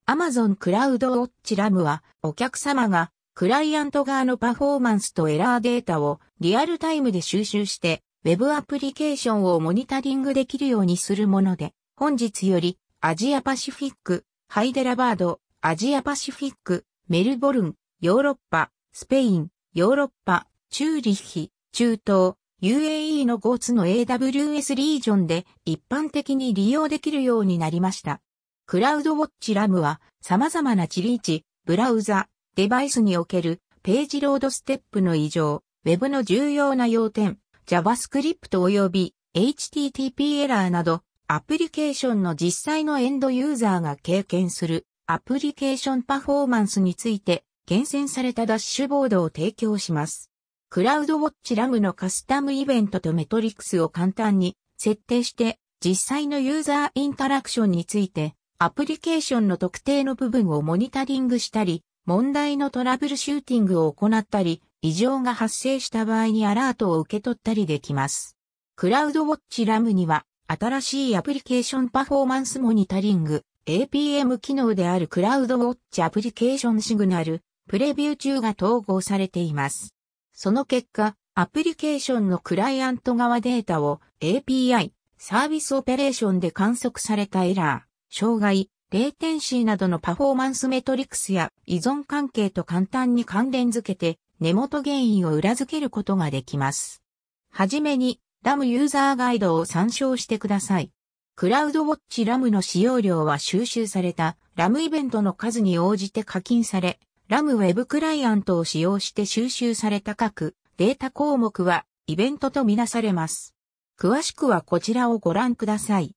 Amazon CloudWatch RAM はお客様がクライアント側のパフォーマンスとエラーデータをリアルタイムで収集してウェブアプリケーションをモニタリングできるようにするもので、本日よりアジアパシフィック、ハイデラバード、アジアパシフィック、メルボルン、ヨーロッパ、スペイン、ヨーロッパ、チューリッヒ、中東、UAE の5つの AWS リージョンで一般的に利用できるようになりました。クラウドウォッチ RAM は様々な地理位置、ブラウザ、デバイスにおけるページロードステップの異常、Web の重要な要点、JavaScript 及び HTTP エラーなど、アプリケーションの実際のエンドユーザーが経験するアプリケーションパフォーマンスについて厳選されたダッシュボードを提供します。クラウドウォッチ RAM のカスタムイベントとメトリクスを簡単に設定して実際のユーザーインタラクションについてアプリケーションの特定の部分をモニタリングしたり、問題のトラブルシューティングを行ったり、異常が発生した場合にアラートを受け取ったりできます。クラウドウォッチ RAM には新しいアプリケーションパフォーマンスモニタリング APM 機能であるクラウドウォッチアプリケーションシグナルプレビュー中が統合されています。その結果、アプリケーションのクライアント側データを API サービスオペレーションで観測されたエラー、障害、レイテンシーなどのパフォーマンスメトリクスや依存関係と簡単に関連づけて根元原因を裏付けることができます。はじめに RAM ユーザーガイドを参照してください。クラウドウォッチ RAM の使用量は収集された RAM イベントの数に応じて課金され、RAM ウェブクライアントを使用して収集された各データ項目はイベントとみなされます。詳しくはこちらをご覧ください。